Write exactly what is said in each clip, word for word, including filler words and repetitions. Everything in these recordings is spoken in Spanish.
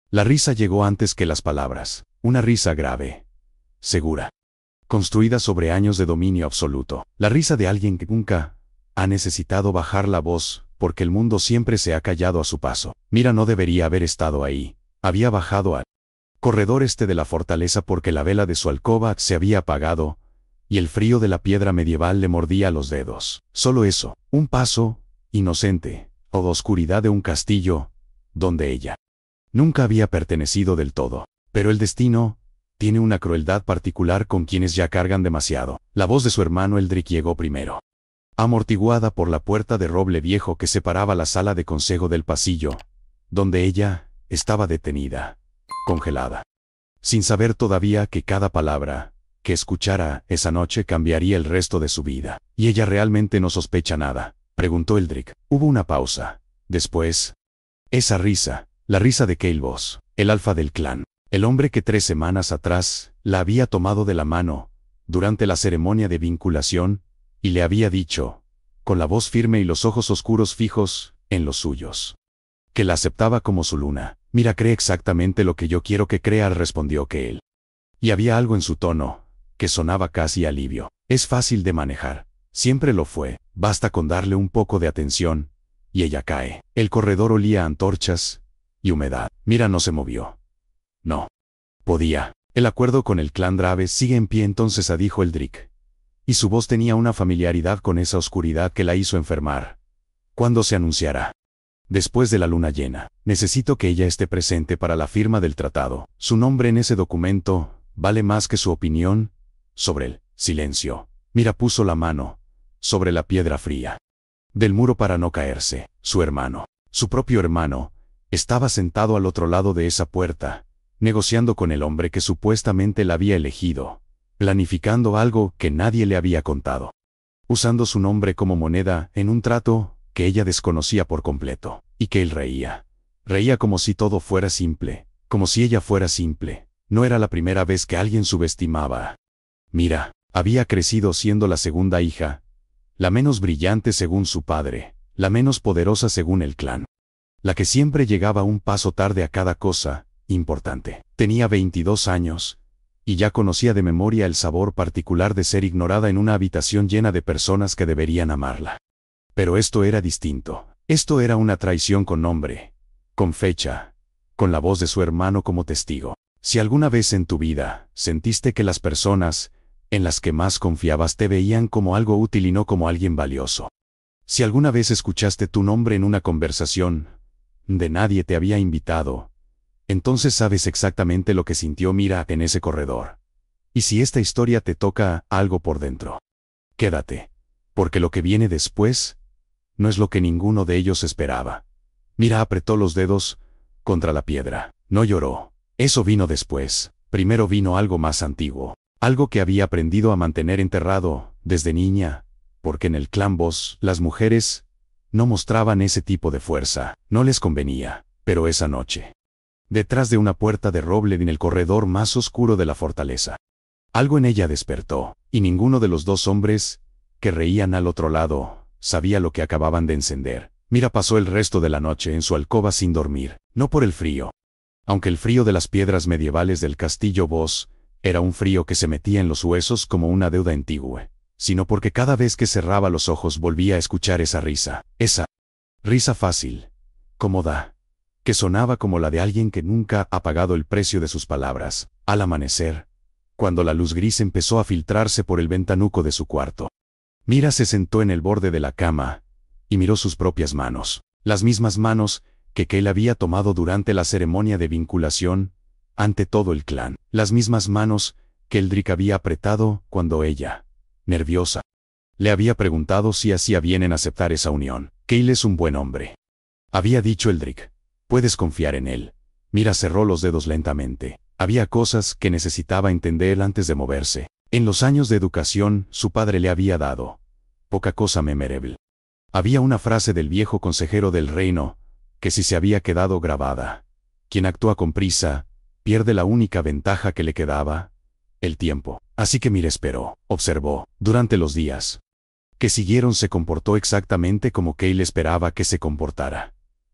La risa llegó antes que las palabras, una risa grave, segura, construida sobre años de dominio absoluto. La risa de alguien que nunca ha necesitado bajar la voz, porque el mundo siempre se ha callado a su paso. Mira no debería haber estado ahí. Había bajado al corredor este de la fortaleza porque la vela de su alcoba se había apagado, y el frío de la piedra medieval le mordía los dedos. Solo eso, un paso, inocente, o de oscuridad de un castillo, donde ella nunca había pertenecido del todo. Pero el destino tiene una crueldad particular con quienes ya cargan demasiado. La voz de su hermano Eldrick llegó primero, amortiguada por la puerta de roble viejo que separaba la sala de consejo del pasillo, donde ella estaba detenida, congelada, sin saber todavía que cada palabra que escuchara esa noche cambiaría el resto de su vida. ¿Y ella realmente no sospecha nada?, preguntó Eldrick. Hubo una pausa. Después, esa risa, la risa de Kael Voss, el alfa del clan, el hombre que tres semanas atrás la había tomado de la mano durante la ceremonia de vinculación y le había dicho, con la voz firme y los ojos oscuros fijos en los suyos, que la aceptaba como su luna. Mira, cree exactamente lo que yo quiero que crea, respondió Kael. Y había algo en su tono que sonaba casi alivio. Es fácil de manejar. Siempre lo fue. Basta con darle un poco de atención y ella cae. El corredor olía a antorchas y humedad. Mira no se movió. No podía. El acuerdo con el clan Drave sigue en pie, entonces dijo Eldrick. Y su voz tenía una familiaridad con esa oscuridad que la hizo enfermar. ¿Cuándo se anunciará? Después de la luna llena. Necesito que ella esté presente para la firma del tratado. Su nombre en ese documento vale más que su opinión sobre el silencio. Mira puso la mano sobre la piedra fría del muro para no caerse. Su hermano, su propio hermano, estaba sentado al otro lado de esa puerta, negociando con el hombre que supuestamente la había elegido, planificando algo que nadie le había contado, usando su nombre como moneda en un trato que ella desconocía por completo. Y que él reía. Reía como si todo fuera simple, como si ella fuera simple. No era la primera vez que alguien subestimaba. Mira, había crecido siendo la segunda hija, la menos brillante según su padre, la menos poderosa según el clan, la que siempre llegaba un paso tarde a cada cosa importante. Tenía veintidós años, y ya conocía de memoria el sabor particular de ser ignorada en una habitación llena de personas que deberían amarla. Pero esto era distinto. Esto era una traición con nombre, con fecha, con la voz de su hermano como testigo. Si alguna vez en tu vida sentiste que las personas en las que más confiabas te veían como algo útil y no como alguien valioso. Si alguna vez escuchaste tu nombre en una conversación de nadie te había invitado, entonces sabes exactamente lo que sintió Mira en ese corredor. Y si esta historia te toca algo por dentro, quédate, porque lo que viene después no es lo que ninguno de ellos esperaba. Mira apretó los dedos contra la piedra. No lloró. Eso vino después. Primero vino algo más antiguo. Algo que había aprendido a mantener enterrado desde niña, porque en el clan Voss las mujeres no mostraban ese tipo de fuerza. No les convenía. Pero esa noche, detrás de una puerta de roble en el corredor más oscuro de la fortaleza, algo en ella despertó, y ninguno de los dos hombres que reían al otro lado sabía lo que acababan de encender. Mira pasó el resto de la noche en su alcoba sin dormir, no por el frío, aunque el frío de las piedras medievales del castillo Voss era un frío que se metía en los huesos como una deuda antigua, sino porque cada vez que cerraba los ojos volvía a escuchar esa risa, esa risa fácil, cómoda, que sonaba como la de alguien que nunca ha pagado el precio de sus palabras. Al amanecer, cuando la luz gris empezó a filtrarse por el ventanuco de su cuarto, Mira se sentó en el borde de la cama y miró sus propias manos, las mismas manos que Kael había tomado durante la ceremonia de vinculación ante todo el clan, las mismas manos que Eldrick había apretado cuando ella, nerviosa, le había preguntado si hacía bien en aceptar esa unión. Kael es un buen hombre, había dicho Eldrick. Puedes confiar en él. Mira cerró los dedos lentamente. Había cosas que necesitaba entender antes de moverse. En los años de educación, su padre le había dado poca cosa memorable. Había una frase del viejo consejero del reino, que si se había quedado grabada. Quien actúa con prisa, pierde la única ventaja que le quedaba, el tiempo. Así que Mira esperó, observó, durante los días que siguieron se comportó exactamente como Kael esperaba que se comportara.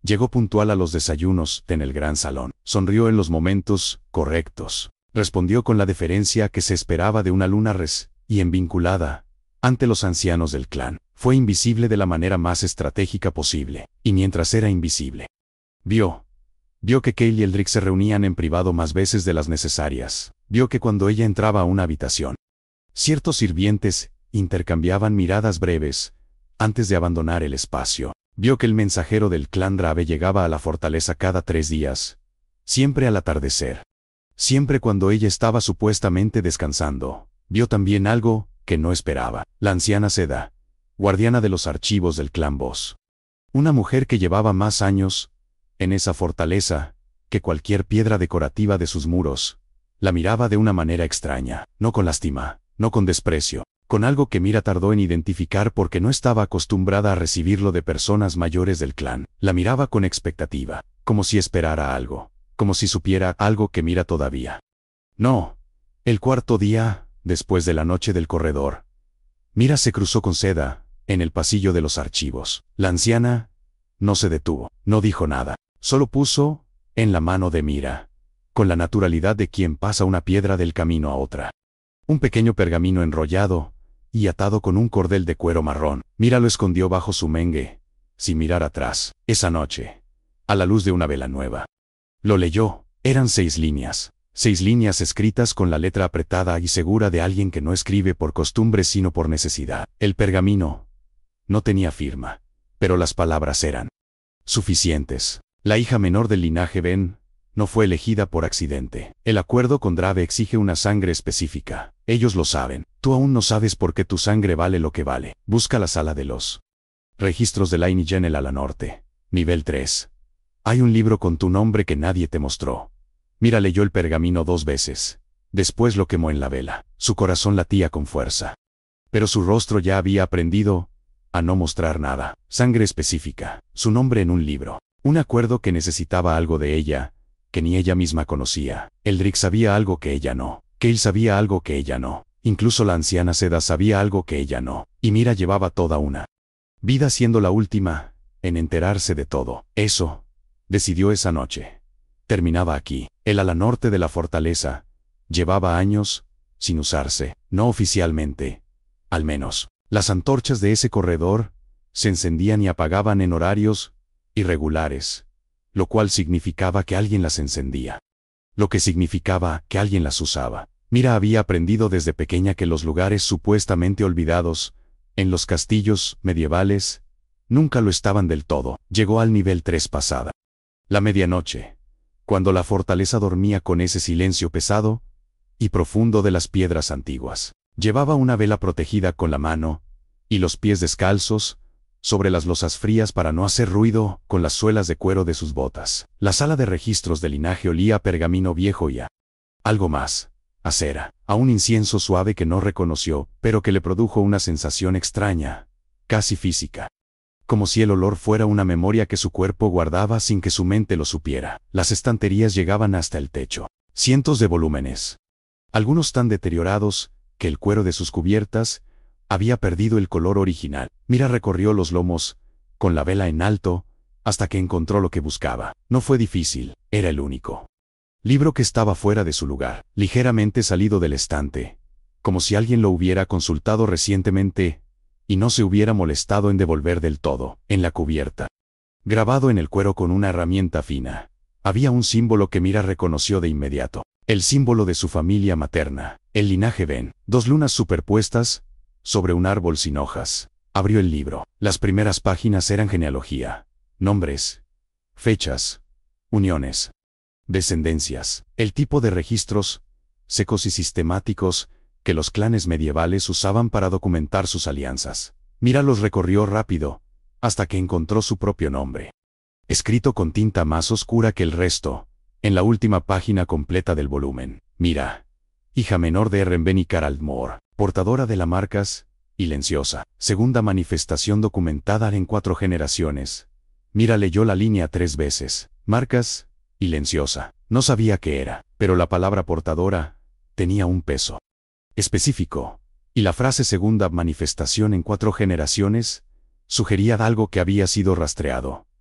Llegó puntual a los desayunos en el gran salón. Sonrió en los momentos correctos. Respondió con la deferencia que se esperaba de una luna res y envinculada ante los ancianos del clan. Fue invisible de la manera más estratégica posible. Y mientras era invisible, vio. Vio que Kale y Eldrick se reunían en privado más veces de las necesarias. Vio que cuando ella entraba a una habitación, ciertos sirvientes intercambiaban miradas breves antes de abandonar el espacio. Vio que el mensajero del clan Drave llegaba a la fortaleza cada tres días, siempre al atardecer, siempre cuando ella estaba supuestamente descansando. Vio también algo que no esperaba. La anciana Seda, guardiana de los archivos del clan Boss. Una mujer que llevaba más años en esa fortaleza que cualquier piedra decorativa de sus muros. La miraba de una manera extraña, no con lástima, no con desprecio, con algo que Mira tardó en identificar porque no estaba acostumbrada a recibirlo de personas mayores del clan. La miraba con expectativa, como si esperara algo, como si supiera algo que Mira todavía no. El cuarto día, después de la noche del corredor, Mira se cruzó con Seda en el pasillo de los archivos. La anciana no se detuvo, no dijo nada, solo puso en la mano de Mira, con la naturalidad de quien pasa una piedra del camino a otra, un pequeño pergamino enrollado y atado con un cordel de cuero marrón. Mira lo escondió bajo su mengue, sin mirar atrás. Esa noche, a la luz de una vela nueva, lo leyó. Eran seis líneas, seis líneas escritas con la letra apretada y segura de alguien que no escribe por costumbre sino por necesidad. El pergamino no tenía firma, pero las palabras eran suficientes. La hija menor del linaje Ben no fue elegida por accidente. El acuerdo con Drave exige una sangre específica. Ellos lo saben. Tú aún no sabes por qué tu sangre vale lo que vale. Busca la sala de los registros de Lineage en el ala norte. Nivel tres. Hay un libro con tu nombre que nadie te mostró. Mira leyó el pergamino dos veces. Después lo quemó en la vela. Su corazón latía con fuerza. Pero su rostro ya había aprendido a no mostrar nada. Sangre específica. Su nombre en un libro. Un acuerdo que necesitaba algo de ella, que ni ella misma conocía. Eldrick sabía algo que ella no. Kale sabía algo que ella no. Incluso la anciana Seda sabía algo que ella no. Y Mira llevaba toda una vida siendo la última en enterarse de todo. Eso, decidió esa noche, terminaba aquí. El ala norte de la fortaleza llevaba años sin usarse, no oficialmente, al menos. Las antorchas de ese corredor se encendían y apagaban en horarios irregulares, lo cual significaba que alguien las encendía, lo que significaba que alguien las usaba. Mira había aprendido desde pequeña que los lugares supuestamente olvidados, en los castillos medievales, nunca lo estaban del todo. Llegó al nivel tres pasada la medianoche, cuando la fortaleza dormía con ese silencio pesado y profundo de las piedras antiguas. Llevaba una vela protegida con la mano, y los pies descalzos, sobre las losas frías para no hacer ruido con las suelas de cuero de sus botas. La sala de registros del linaje olía a pergamino viejo y a algo más, a cera, a un incienso suave que no reconoció, pero que le produjo una sensación extraña, casi física. Como si el olor fuera una memoria que su cuerpo guardaba sin que su mente lo supiera. Las estanterías llegaban hasta el techo. Cientos de volúmenes. Algunos tan deteriorados, que el cuero de sus cubiertas había perdido el color original. Mira recorrió los lomos, con la vela en alto, hasta que encontró lo que buscaba. No fue difícil, era el único libro que estaba fuera de su lugar, ligeramente salido del estante, como si alguien lo hubiera consultado recientemente, y no se hubiera molestado en devolver del todo. En la cubierta, grabado en el cuero con una herramienta fina, había un símbolo que Mira reconoció de inmediato. El símbolo de su familia materna, el linaje Ben. Dos lunas superpuestas sobre un árbol sin hojas. Abrió el libro. Las primeras páginas eran genealogía, nombres, fechas, uniones, descendencias. El tipo de registros, secos y sistemáticos, que los clanes medievales usaban para documentar sus alianzas. Mira los recorrió rápido, hasta que encontró su propio nombre, escrito con tinta más oscura que el resto, en la última página completa del volumen. Mira, hija menor de Errenben y Carald Moore, portadora de la marcas, y Lenciosa, segunda manifestación documentada en cuatro generaciones. Mira leyó la línea tres veces, marcas, y Lenciosa. No sabía qué era, pero la palabra portadora tenía un peso específico, y la frase segunda manifestación en cuatro generaciones sugería algo que había sido rastreado.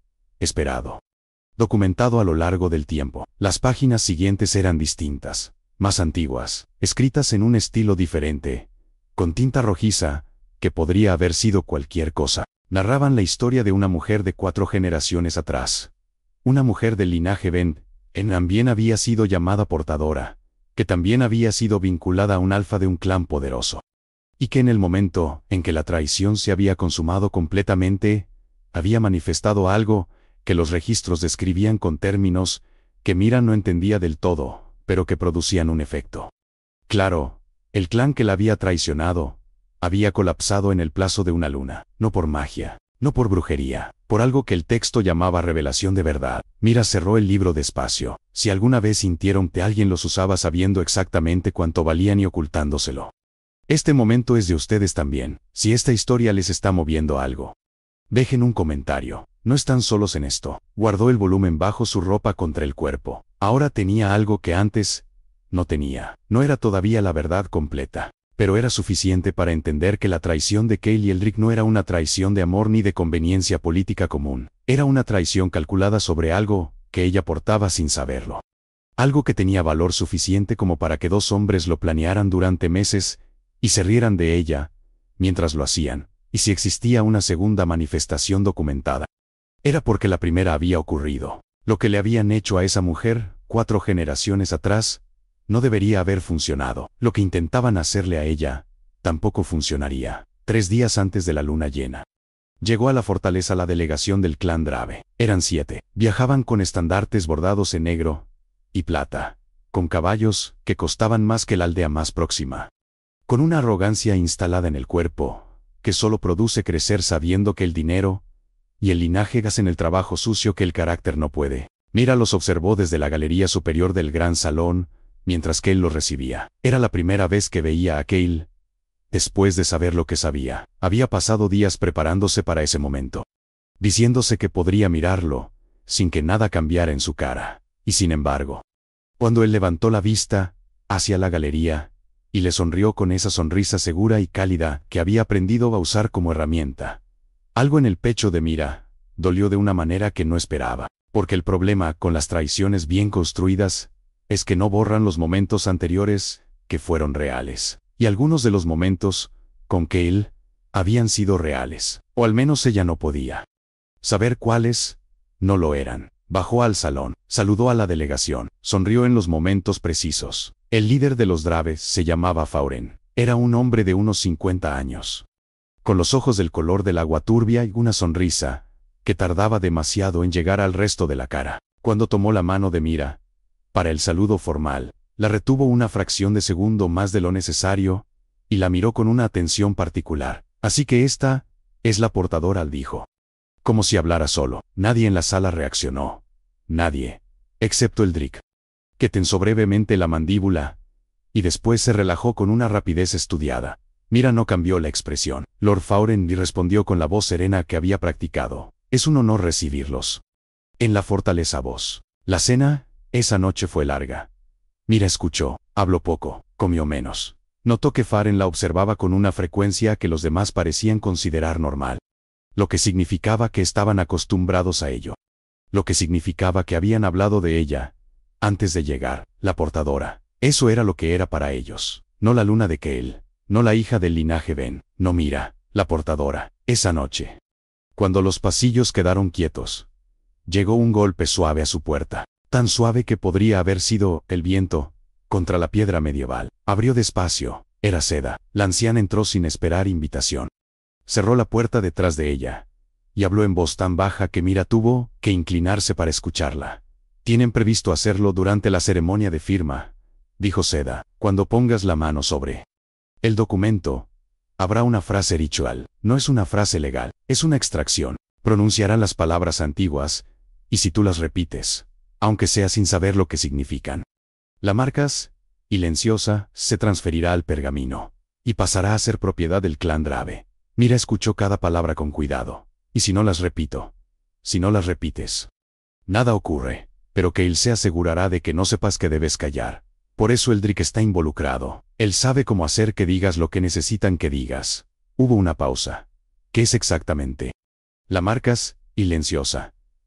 esperado. Documentado a lo largo del tiempo. Las páginas siguientes eran distintas, más antiguas, escritas en un estilo diferente, con tinta rojiza, que podría haber sido cualquier cosa. Narraban la historia de una mujer de cuatro generaciones atrás. Una mujer del linaje Ben, en también había sido llamada portadora, que también había sido vinculada a un alfa de un clan poderoso. Y que en el momento en que la traición se había consumado completamente, había manifestado algo que los registros describían con términos que Mira no entendía del todo, pero que producían un efecto. Claro, el clan que la había traicionado había colapsado en el plazo de una luna, no por magia, no por brujería, por algo que el texto llamaba revelación de verdad. Mira cerró el libro despacio. Si alguna vez sintieron que alguien los usaba sabiendo exactamente cuánto valían y ocultándoselo. Este momento es de ustedes también. Si esta historia les está moviendo algo, dejen un comentario. No están solos en esto. Guardó el volumen bajo su ropa contra el cuerpo. Ahora tenía algo que antes no tenía. No era todavía la verdad completa, pero era suficiente para entender que la traición de Cale y Eldrick no era una traición de amor ni de conveniencia política común. Era una traición calculada sobre algo que ella portaba sin saberlo. Algo que tenía valor suficiente como para que dos hombres lo planearan durante meses y se rieran de ella mientras lo hacían. Y si existía una segunda manifestación documentada, era porque la primera había ocurrido. Lo que le habían hecho a esa mujer, cuatro generaciones atrás, no debería haber funcionado. Lo que intentaban hacerle a ella, tampoco funcionaría. Tres días antes de la luna llena, llegó a la fortaleza la delegación del clan Drave. Eran siete. Viajaban con estandartes bordados en negro y plata, con caballos que costaban más que la aldea más próxima. Con una arrogancia instalada en el cuerpo, que solo produce crecer sabiendo que el dinero y el linaje hacen el trabajo sucio que el carácter no puede. Mira los observó desde la galería superior del gran salón, mientras Cale lo recibía. Era la primera vez que veía a Cale, después de saber lo que sabía. Había pasado días preparándose para ese momento, diciéndose que podría mirarlo, sin que nada cambiara en su cara. Y sin embargo, cuando él levantó la vista hacia la galería, y le sonrió con esa sonrisa segura y cálida que había aprendido a usar como herramienta, algo en el pecho de Mira dolió de una manera que no esperaba, porque el problema con las traiciones bien construidas es que no borran los momentos anteriores que fueron reales. Y algunos de los momentos con Cale habían sido reales, o al menos ella no podía saber cuáles no lo eran. Bajó al salón, saludó a la delegación, sonrió en los momentos precisos. El líder de los Draves se llamaba Fauren. Era un hombre de unos cincuenta años, con los ojos del color del agua turbia y una sonrisa que tardaba demasiado en llegar al resto de la cara. Cuando tomó la mano de Mira para el saludo formal, la retuvo una fracción de segundo más de lo necesario y la miró con una atención particular. Así que esta es la portadora, dijo, como si hablara solo. Nadie en la sala reaccionó. Nadie, excepto Eldrick, que tensó brevemente la mandíbula y después se relajó con una rapidez estudiada. Mira no cambió la expresión. Lord Fauren y respondió con la voz serena que había practicado. Es un honor recibirlos en la fortaleza vos. La cena esa noche fue larga. Mira escuchó, habló poco, comió menos. Notó que Faren la observaba con una frecuencia que los demás parecían considerar normal, lo que significaba que estaban acostumbrados a ello. Lo que significaba que habían hablado de ella antes de llegar, la portadora. Eso era lo que era para ellos. No la luna de Cale, no la hija del linaje Ben, no Mira, la portadora. Esa noche, cuando los pasillos quedaron quietos, llegó un golpe suave a su puerta, tan suave que podría haber sido el viento contra la piedra medieval. Abrió despacio, era Seda. La anciana entró sin esperar invitación. Cerró la puerta detrás de ella y habló en voz tan baja que Mira tuvo que inclinarse para escucharla. Tienen previsto hacerlo durante la ceremonia de firma, dijo Seda. Cuando pongas la mano sobre el documento, habrá una frase ritual. No es una frase legal, es una extracción. Pronunciarán las palabras antiguas, y si tú las repites, aunque sea sin saber lo que significan, la marcas, silenciosa, se transferirá al pergamino, y pasará a ser propiedad del clan Drave. Mira escuchó cada palabra con cuidado. Y si no las repito, si no las repites, nada ocurre, pero que él se asegurará de que no sepas que debes callar. Por eso Eldrick está involucrado. Él sabe cómo hacer que digas lo que necesitan que digas. Hubo una pausa. ¿Qué es exactamente? La marcas, silenciosa.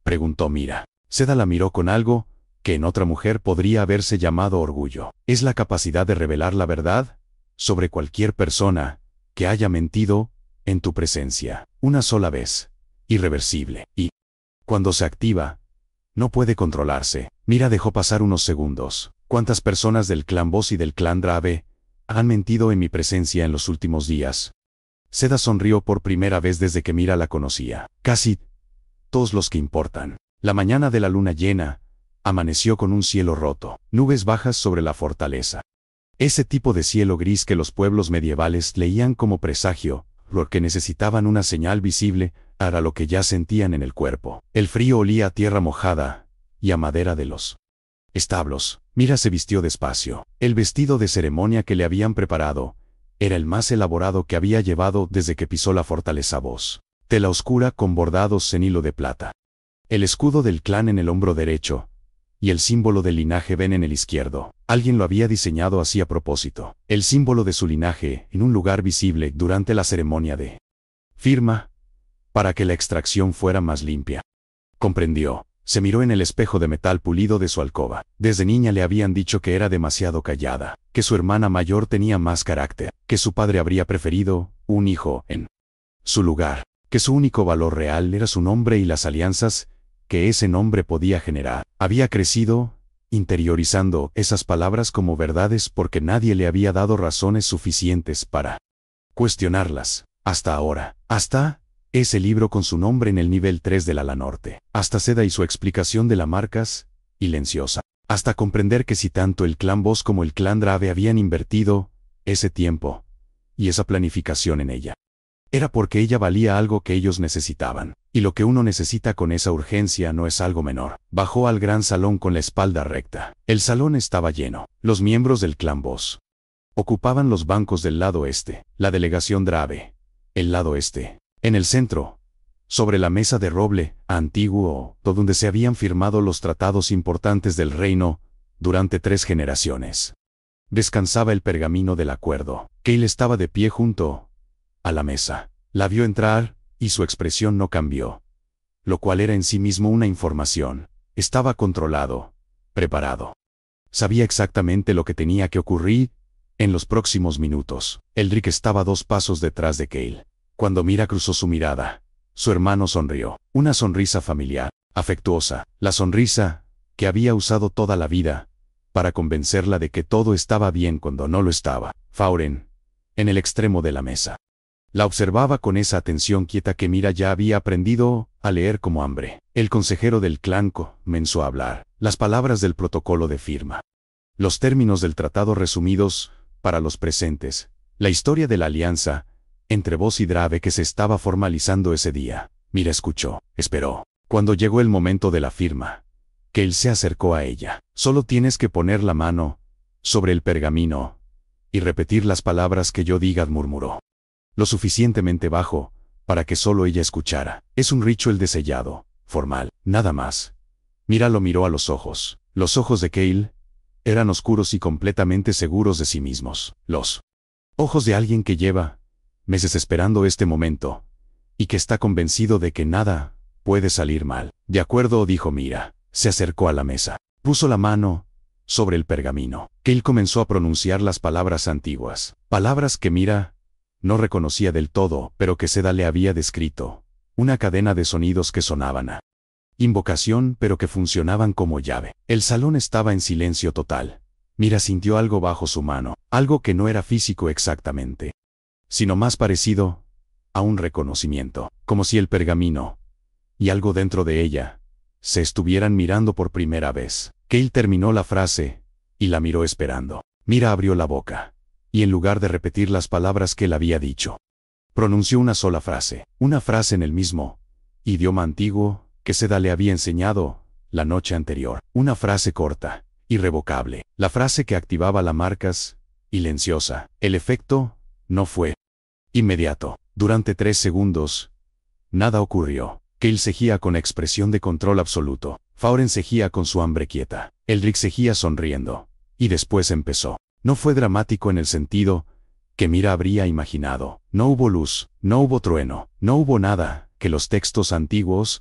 preguntó Mira. Seda la miró con algo que en otra mujer podría haberse llamado orgullo. Es la capacidad de revelar la verdad sobre cualquier persona que haya mentido en tu presencia una sola vez, irreversible, y cuando se activa, no puede controlarse. Mira dejó pasar unos segundos. ¿Cuántas personas del clan Boss y del clan Drave han mentido en mi presencia en los últimos días? Seda sonrió por primera vez desde que Mira la conocía. Casi todos los que importan. La mañana de la luna llena amaneció con un cielo roto, nubes bajas sobre la fortaleza. Ese tipo de cielo gris que los pueblos medievales leían como presagio, porque necesitaban una señal visible, era lo que ya sentían en el cuerpo. El frío olía a tierra mojada y a madera de los establos. Mira se vistió despacio. El vestido de ceremonia que le habían preparado era el más elaborado que había llevado desde que pisó la fortaleza Boss. Tela oscura con bordados en hilo de plata. El escudo del clan en el hombro derecho y el símbolo del linaje Ben en el izquierdo. Alguien lo había diseñado así a propósito. El símbolo de su linaje en un lugar visible durante la ceremonia de firma, para que la extracción fuera más limpia. Comprendió. Se miró en el espejo de metal pulido de su alcoba. Desde niña le habían dicho que era demasiado callada, que su hermana mayor tenía más carácter, que su padre habría preferido un hijo en su lugar, que su único valor real era su nombre y las alianzas que ese nombre podía generar. Había crecido interiorizando esas palabras como verdades porque nadie le había dado razones suficientes para cuestionarlas. Hasta ahora, hasta ese libro con su nombre en el nivel tres del ala norte, hasta Seda y su explicación de la marcas, silenciosa, hasta comprender que si tanto el clan Boss como el clan Drave habían invertido ese tiempo y esa planificación en ella, era porque ella valía algo que ellos necesitaban, y lo que uno necesita con esa urgencia no es algo menor. Bajó al gran salón con la espalda recta. El salón estaba lleno. Los miembros del clan Boss ocupaban los bancos del lado este, la delegación Drave, el lado este. En el centro, sobre la mesa de roble antiguo, donde se habían firmado los tratados importantes del reino durante tres generaciones, descansaba el pergamino del acuerdo. Cale estaba de pie junto a la mesa. La vio entrar, y su expresión no cambió, lo cual era en sí mismo una información. Estaba controlado, preparado. Sabía exactamente lo que tenía que ocurrir en los próximos minutos. Eldrick estaba dos pasos detrás de Cale. Cuando Mira cruzó su mirada, su hermano sonrió. Una sonrisa familiar, afectuosa, la sonrisa que había usado toda la vida para convencerla de que todo estaba bien cuando no lo estaba. Fauren, en el extremo de la mesa, la observaba con esa atención quieta que Mira ya había aprendido a leer como hambre. El consejero del clan comenzó a hablar. Las palabras del protocolo de firma, los términos del tratado resumidos para los presentes, la historia de la alianza entre Boss y Drave que se estaba formalizando ese día. Mira escuchó, esperó. Cuando llegó el momento de la firma, Cale se acercó a ella. Solo tienes que poner la mano sobre el pergamino y repetir las palabras que yo diga, murmuró. Lo suficientemente bajo para que solo ella escuchara. Es un ritual de sellado, formal, nada más. Mira lo miró a los ojos. Los ojos de Cale eran oscuros y completamente seguros de sí mismos. Los ojos de alguien que lleva meses esperando este momento, y que está convencido de que nada puede salir mal. De acuerdo, dijo Mira. Se acercó a la mesa. Puso la mano sobre el pergamino. Cale comenzó a pronunciar las palabras antiguas. Palabras que Mira no reconocía del todo, pero que Seda le había descrito. Una cadena de sonidos que sonaban a invocación, pero que funcionaban como llave. El salón estaba en silencio total. Mira sintió algo bajo su mano, algo que no era físico exactamente, sino más parecido a un reconocimiento, como si el pergamino y algo dentro de ella se estuvieran mirando por primera vez. Cale terminó la frase y la miró esperando. Mira abrió la boca y en lugar de repetir las palabras que él había dicho, pronunció una sola frase, una frase en el mismo idioma antiguo que Seda le había enseñado la noche anterior. Una frase corta, irrevocable, la frase que activaba las marcas, silenciosa. El efecto no fue inmediato. Durante tres segundos, nada ocurrió. Cale seguía con expresión de control absoluto. Fauren seguía con su hambre quieta. Eldrick seguía sonriendo. Y después empezó. No fue dramático en el sentido que Mira habría imaginado. No hubo luz, no hubo trueno, no hubo nada que los textos antiguos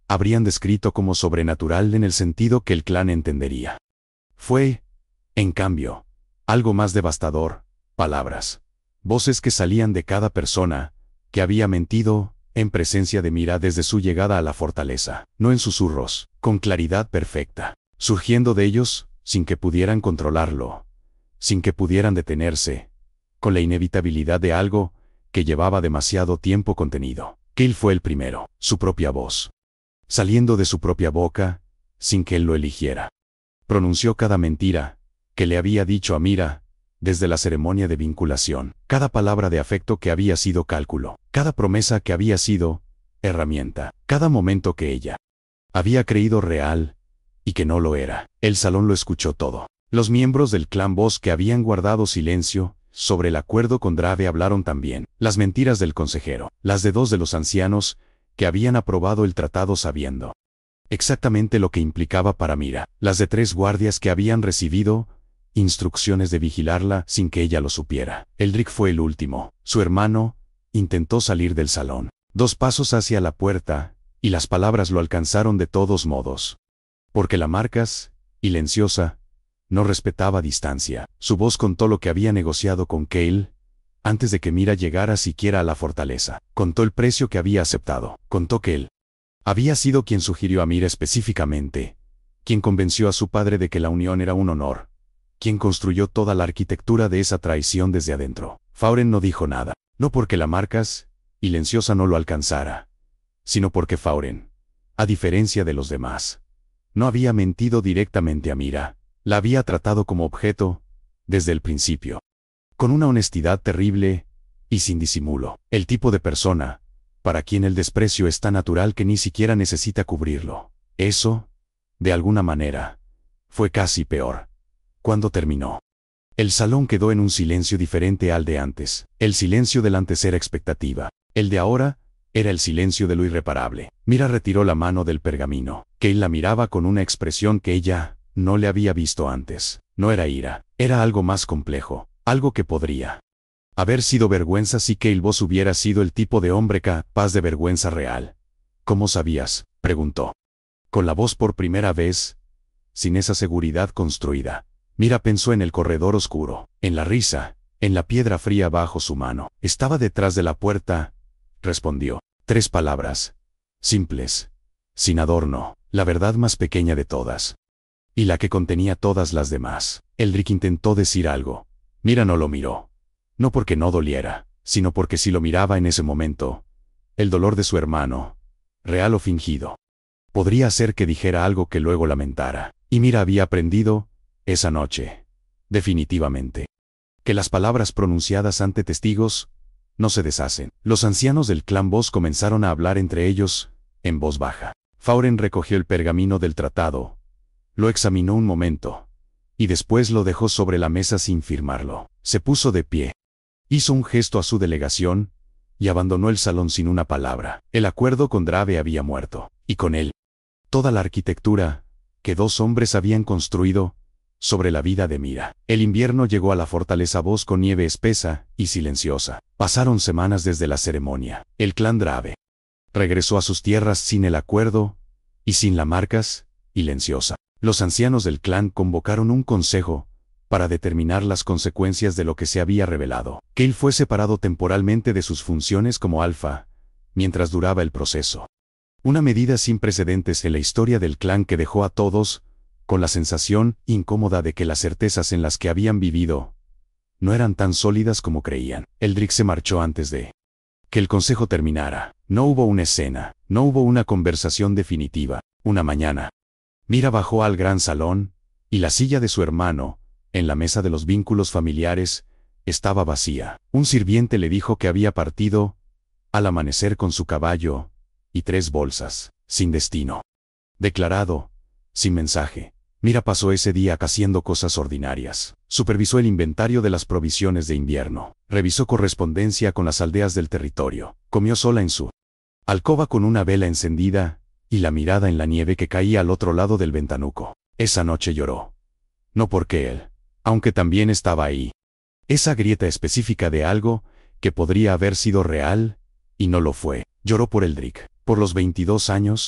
habrían descrito como sobrenatural en el sentido que el clan entendería. Fue, en cambio, algo más devastador, palabras, voces que salían de cada persona, que había mentido, en presencia de Mira desde su llegada a la fortaleza, no en susurros, con claridad perfecta, surgiendo de ellos, sin que pudieran controlarlo, sin que pudieran detenerse, con la inevitabilidad de algo que llevaba demasiado tiempo contenido. Cale fue el primero, su propia voz, saliendo de su propia boca, sin que él lo eligiera. Pronunció cada mentira que le había dicho a Mira, desde la ceremonia de vinculación, cada palabra de afecto que había sido cálculo, cada promesa que había sido herramienta, cada momento que ella había creído real y que no lo era. El salón lo escuchó todo. Los miembros del clan Voss que habían guardado silencio sobre el acuerdo con Drave hablaron también. Las mentiras del consejero, las de dos de los ancianos que habían aprobado el tratado sabiendo exactamente lo que implicaba para Mira, las de tres guardias que habían recibido instrucciones de vigilarla sin que ella lo supiera. Eldrick fue el último. Su hermano intentó salir del salón. Dos pasos hacia la puerta, y las palabras lo alcanzaron de todos modos. Porque la Marcas, silenciosa, no respetaba distancia. Su voz contó lo que había negociado con Cale, antes de que Mira llegara siquiera a la fortaleza. Contó el precio que había aceptado. Contó que él había sido quien sugirió a Mira específicamente, quien convenció a su padre de que la unión era un honor, quien construyó toda la arquitectura de esa traición desde adentro. Fauren no dijo nada, no porque la Marcas, silenciosa, no lo alcanzara, sino porque Fauren, a diferencia de los demás, no había mentido directamente a Mira, la había tratado como objeto, desde el principio, con una honestidad terrible y sin disimulo. El tipo de persona para quien el desprecio es tan natural que ni siquiera necesita cubrirlo. Eso, de alguna manera, fue casi peor. Cuando terminó, el salón quedó en un silencio diferente al de antes. El silencio del antes era expectativa. El de ahora era el silencio de lo irreparable. Mira retiró la mano del pergamino. Cale la miraba con una expresión que ella no le había visto antes. No era ira, era algo más complejo, algo que podría haber sido vergüenza si Cale Voss hubiera sido el tipo de hombre capaz de vergüenza real. ¿Cómo sabías?, preguntó. Con la voz por primera vez, sin esa seguridad construida. Mira pensó en el corredor oscuro, en la risa, en la piedra fría bajo su mano. Estaba detrás de la puerta, respondió. Tres palabras, simples, sin adorno, la verdad más pequeña de todas, y la que contenía todas las demás. Eldrick intentó decir algo. Mira no lo miró. No porque no doliera, sino porque si lo miraba en ese momento, el dolor de su hermano, real o fingido, podría hacer que dijera algo que luego lamentara. Y Mira había aprendido, esa noche, definitivamente, que las palabras pronunciadas ante testigos no se deshacen. Los ancianos del clan Voss comenzaron a hablar entre ellos, en voz baja. Fauren recogió el pergamino del tratado, lo examinó un momento, y después lo dejó sobre la mesa sin firmarlo. Se puso de pie, hizo un gesto a su delegación, y abandonó el salón sin una palabra. El acuerdo con Drave había muerto, y con él, toda la arquitectura que dos hombres habían construido sobre la vida de Mira. El invierno llegó a la fortaleza Voss con nieve espesa y silenciosa. Pasaron semanas desde la ceremonia. El clan Drave regresó a sus tierras sin el acuerdo y sin la Marcas, silenciosa. Los ancianos del clan convocaron un consejo para determinar las consecuencias de lo que se había revelado. Cale fue separado temporalmente de sus funciones como alfa, mientras duraba el proceso. Una medida sin precedentes en la historia del clan que dejó a todos con la sensación incómoda de que las certezas en las que habían vivido no eran tan sólidas como creían. Eldrick se marchó antes de que el consejo terminara. No hubo una escena, no hubo una conversación definitiva. Una mañana, Mira bajó al gran salón, y la silla de su hermano, en la mesa de los vínculos familiares, estaba vacía. Un sirviente le dijo que había partido al amanecer con su caballo y tres bolsas, sin destino declarado, sin mensaje. Mira pasó ese día haciendo cosas ordinarias. Supervisó el inventario de las provisiones de invierno, revisó correspondencia con las aldeas del territorio, comió sola en su alcoba con una vela encendida y la mirada en la nieve que caía al otro lado del ventanuco. Esa noche lloró. No porque él, aunque también estaba ahí. Esa grieta específica de algo que podría haber sido real y no lo fue. Lloró por Eldrick, por los veintidós años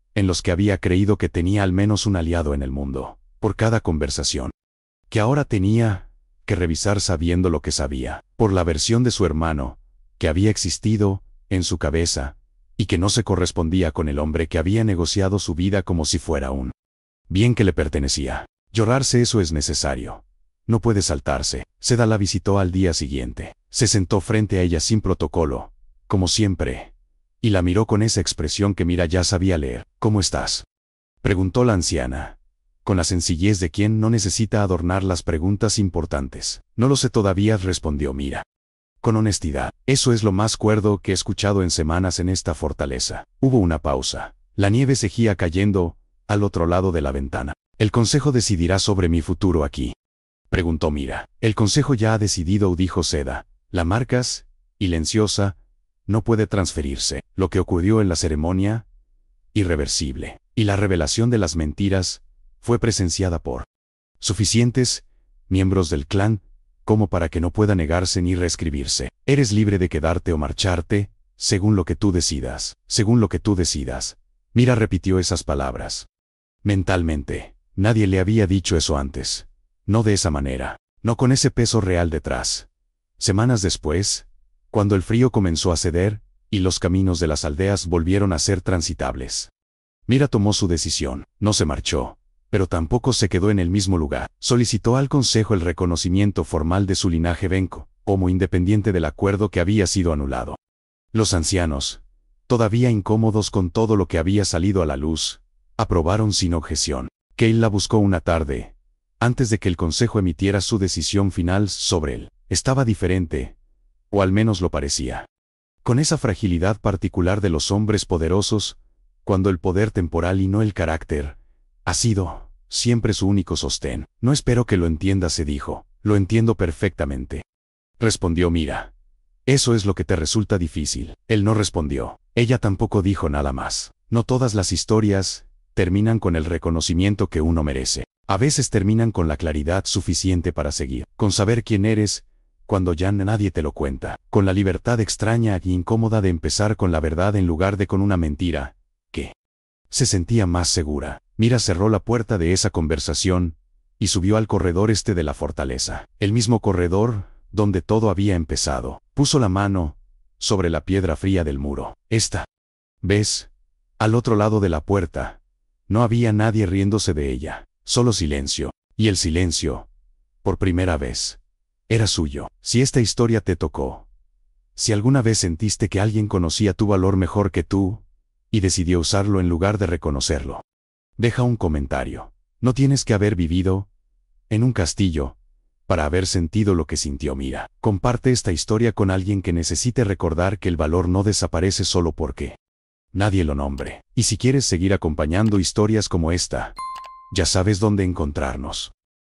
en los que había creído que tenía al menos un aliado en el mundo, por cada conversación, que ahora tenía que revisar sabiendo lo que sabía, por la versión de su hermano, que había existido en su cabeza, y que no se correspondía con el hombre que había negociado su vida como si fuera un bien que le pertenecía. Llorarse, eso es necesario. No puede saltarse. Seda la visitó al día siguiente. Se sentó frente a ella sin protocolo, como siempre, y la miró con esa expresión que Mira ya sabía leer. ¿Cómo estás?, preguntó la anciana, con la sencillez de quien no necesita adornar las preguntas importantes. No lo sé todavía, respondió Mira con honestidad. Eso es lo más cuerdo que he escuchado en semanas en esta fortaleza. Hubo una pausa. La nieve seguía cayendo al otro lado de la ventana. ¿El consejo decidirá sobre mi futuro aquí?, preguntó Mira. El consejo ya ha decidido, dijo Seda. La Marcas, silenciosa, no puede transferirse. Lo que ocurrió en la ceremonia, irreversible. Y la revelación de las mentiras fue presenciada por suficientes miembros del clan como para que no pueda negarse ni reescribirse. Eres libre de quedarte o marcharte, según lo que tú decidas. Según lo que tú decidas. Mira repitió esas palabras mentalmente. Nadie le había dicho eso antes. No de esa manera. No con ese peso real detrás. Semanas después, cuando el frío comenzó a ceder, y los caminos de las aldeas volvieron a ser transitables, Mira tomó su decisión. No se marchó, pero tampoco se quedó en el mismo lugar. Solicitó al consejo el reconocimiento formal de su linaje Benko, como independiente del acuerdo que había sido anulado. Los ancianos, todavía incómodos con todo lo que había salido a la luz, aprobaron sin objeción. Cale la buscó una tarde, antes de que el consejo emitiera su decisión final sobre él. Estaba diferente, o al menos lo parecía. Con esa fragilidad particular de los hombres poderosos, cuando el poder temporal y no el carácter ha sido siempre su único sostén. No espero que lo entiendas, se dijo. Lo entiendo perfectamente, respondió Mira. Eso es lo que te resulta difícil. Él no respondió. Ella tampoco dijo nada más. No todas las historias terminan con el reconocimiento que uno merece. A veces terminan con la claridad suficiente para seguir, con saber quién eres, cuando ya nadie te lo cuenta, con la libertad extraña e incómoda de empezar con la verdad en lugar de con una mentira, que se sentía más segura. Mira cerró la puerta de esa conversación y subió al corredor este de la fortaleza. El mismo corredor donde todo había empezado. Puso la mano sobre la piedra fría del muro. Esta vez, al otro lado de la puerta, no había nadie riéndose de ella, solo silencio. Y el silencio, por primera vez, era suyo. Si esta historia te tocó, si alguna vez sentiste que alguien conocía tu valor mejor que tú, y decidió usarlo en lugar de reconocerlo, deja un comentario. No tienes que haber vivido en un castillo para haber sentido lo que sintió Mira. Comparte esta historia con alguien que necesite recordar que el valor no desaparece solo porque nadie lo nombre. Y si quieres seguir acompañando historias como esta, ya sabes dónde encontrarnos.